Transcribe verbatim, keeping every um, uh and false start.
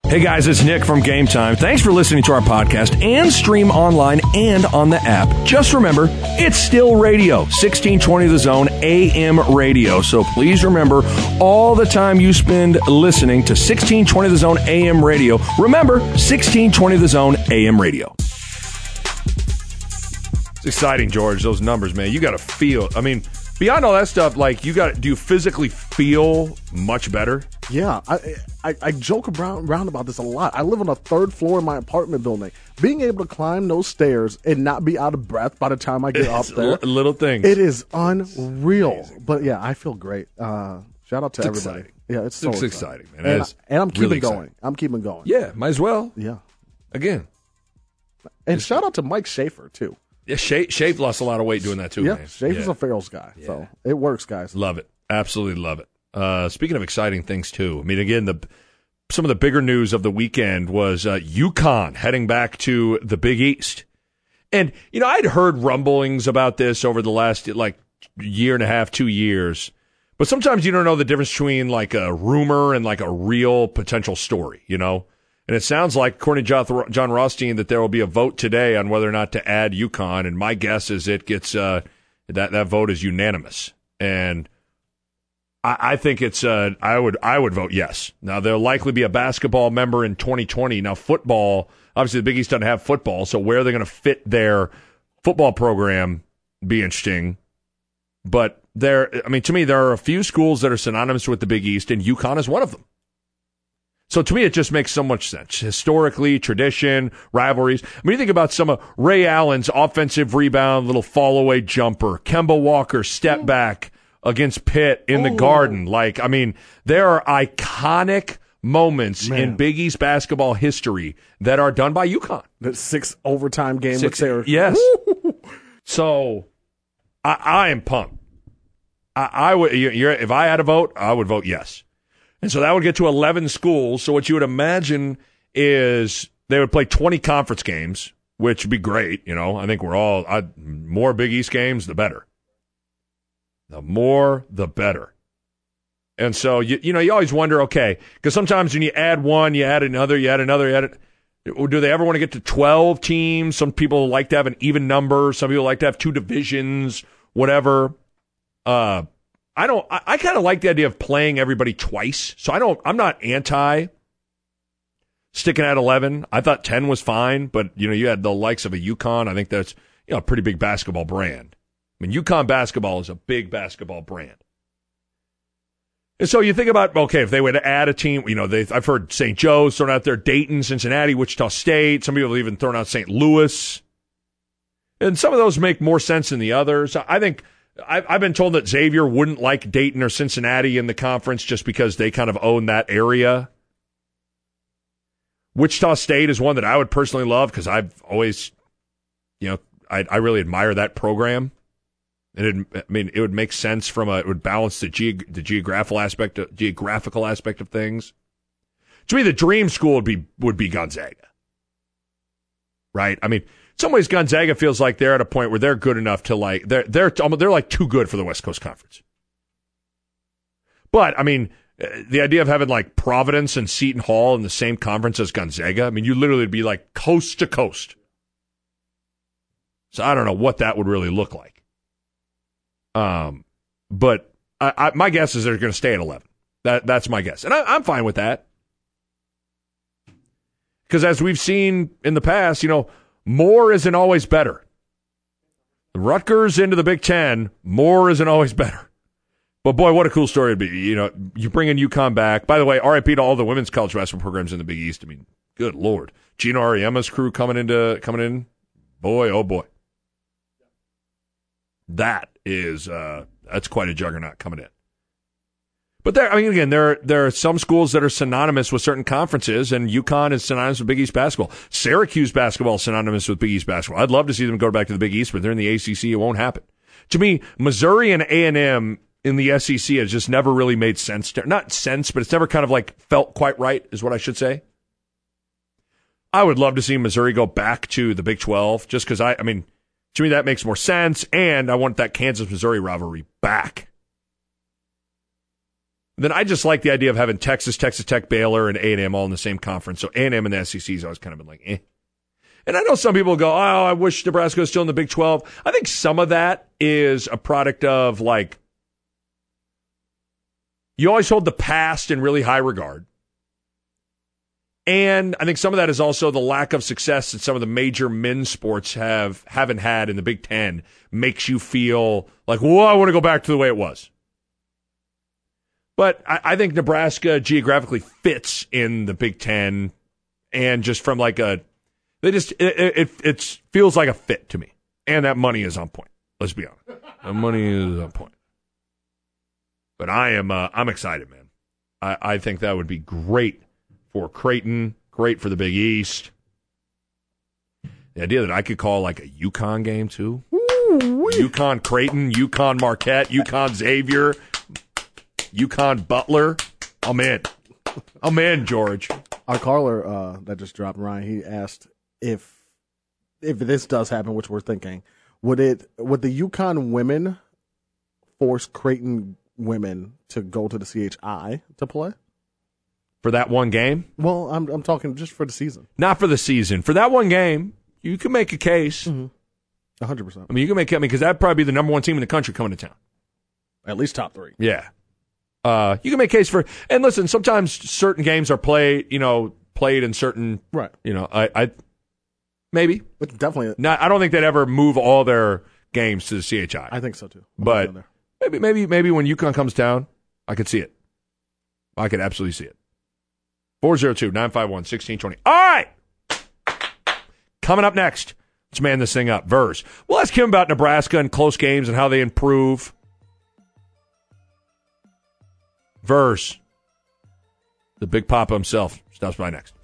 Hey guys, it's Nick from Game Time. Thanks for listening to our podcast and stream online and on the app. Just remember, it's still radio, sixteen twenty The Zone A M radio. So please remember, all the time you spend listening to sixteen twenty The Zone A M radio, remember sixteen twenty The Zone A M radio. It's exciting, George, those numbers, man. You got to feel, I mean, beyond all that stuff, like, you got, do you physically feel much better? Yeah, I, I I joke around, around about this a lot. I live on the third floor in my apartment building. Being able to climb those stairs and not be out of breath by the time I get It's up there, l- little things. it is unreal. But yeah, I feel great. Uh, shout out to It's everybody. exciting. Yeah, it's so It's exciting, exciting, man. And, It's I, and I'm keeping really going. exciting. I'm keeping going. Yeah, might as well. Yeah. Again. And shout out to Mike Schaefer too. Yeah, Shape, Shape lost a lot of weight doing that too, Yeah, man. Schaefer's Yeah. a Farrell's guy, so it works, guys. Love it. Absolutely love it. Uh, speaking of exciting things, too, I mean, again, the some of the bigger news of the weekend was uh, UConn heading back to the Big East. And, you know, I'd heard rumblings about this over the last, like, year and a half, two years. But sometimes you don't know the difference between, like, a rumor and, like, a real potential story, you know? And it sounds like, according to John Rothstein, that there will be a vote today on whether or not to add UConn. And my guess is it gets uh, that that vote is unanimous. And I, I think it's uh, I would I would vote yes. Now there'll likely be a basketball member in twenty twenty. Now football, obviously the Big East doesn't have football, so where they're going to fit their football program be interesting. But there, I mean, to me, there are a few schools that are synonymous with the Big East, and UConn is one of them. So to me, it just makes so much sense. Historically, tradition, rivalries. I mean, you think about some of Ray Allen's offensive rebound, little fall-away jumper, Kemba Walker step back against Pitt in the Ooh. Garden. Like, I mean, there are iconic moments Man. in Big East basketball history that are done by UConn. The six overtime game Six, with Sarah. yes. So I, I am pumped. I, I would. You're, if I had a vote, I would vote yes. And so that would get to eleven schools. So what you would imagine is they would play twenty conference games, which would be great. You know, I think we're all, I, more Big East games, the better. The more, the better. And so, you you know, you always wonder, okay, because sometimes when you add one, you add another, you add another, you add it. Do they ever want to get to twelve teams? Some people like to have an even number. Some people like to have two divisions, whatever. Uh, I don't. I, I kind of like the idea of playing everybody twice. So I don't. I'm not anti sticking at eleven. I thought ten was fine, but you know, you had the likes of a UConn. I think that's, you know, a pretty big basketball brand. I mean, UConn basketball is a big basketball brand. And so you think about, okay, if they would add a team, you know, they, I've heard Saint Joe's thrown out there, Dayton, Cincinnati, Wichita State. Some people have even thrown out Saint Louis. And some of those make more sense than the others. I think I've, I've been told that Xavier wouldn't like Dayton or Cincinnati in the conference just because they kind of own that area. Wichita State is one that I would personally love because I've always, you know, I, I really admire that program. And it, I mean, it would make sense from a, it would balance the, ge- the geographical aspect, of, geographical aspect of things. To me, the dream school would be, would be Gonzaga. Right? I mean, in some ways, Gonzaga feels like they're at a point where they're good enough to like, they're, they're, they're like too good for the West Coast Conference. But, I mean, the idea of having like Providence and Seton Hall in the same conference as Gonzaga, I mean, you literally would be like coast to coast. So I don't know what that would really look like. Um, but I, I, my guess is they're going to stay at eleven. That that's my guess, and I, I'm fine with that because as we've seen in the past, you know, more isn't always better. Rutgers into the Big Ten, more isn't always better. But boy, what a cool story it'd be. You know, you bring in UConn back. By the way, R I P to all the women's college basketball programs in the Big East. I mean, good Lord, Gino Ariema's crew coming into coming in. Boy, oh boy. That is uh, that's quite a juggernaut coming in. But there, I mean, again, there there are some schools that are synonymous with certain conferences, and UConn is synonymous with Big East basketball. Syracuse basketball is synonymous with Big East basketball. I'd love to see them go back to the Big East, but they're in the A C C. It won't happen. To me, Missouri and A and M in the S E C has just never really made sense. To, not sense, but it's never kind of like felt quite right, is what I should say. I would love to see Missouri go back to the Big twelve, just because I, I mean. To me, that makes more sense, and I want that Kansas-Missouri rivalry back. Then I just like the idea of having Texas, Texas Tech, Baylor, and A and M all in the same conference. So A and M and the S E C has always kind of been like, eh. And I know some people go, oh, I wish Nebraska was still in the Big twelve. I think some of that is a product of, like, you always hold the past in really high regard. And I think some of that is also the lack of success that some of the major men's sports have, haven't had in the Big Ten makes you feel like, well, I want to go back to the way it was. But I, I think Nebraska geographically fits in the Big Ten, and just from like a, they just it, it it feels like a fit to me, and that money is on point. Let's be honest, the money is on point. But I am uh, I'm excited, man. I, I think that would be great for Creighton, great for the Big East. The idea that I could call like a UConn game too, UConn Creighton, UConn Marquette, UConn Xavier. UConn Butler, I'm in. I'm in, George. Our caller uh, that just dropped, Ryan, he asked if if this does happen, which we're thinking, would it would the UConn women force Creighton women to go to the C H I to play for that one game? Well, I'm I'm talking just for the season, not for the season. For that one game, you can make a case. Mm-hmm. one hundred percent. I mean, you can make it because that'd probably be the number one team in the country coming to town. At least top three. Yeah. Uh, you can make a case for, and listen, sometimes certain games are played, you know, played in certain, right. You know, I, I maybe. It's definitely. Not, I don't think they'd ever move all their games to the C H I. I think so too. I'm but maybe, maybe, maybe when UConn comes down, I could see it. I could absolutely see it. four oh two, nine five one, one six two zero. All right. Coming up next, let's man this thing up. Verse. We'll ask him about Nebraska and close games and how they improve. Verse, the Big Papa himself, stops by next.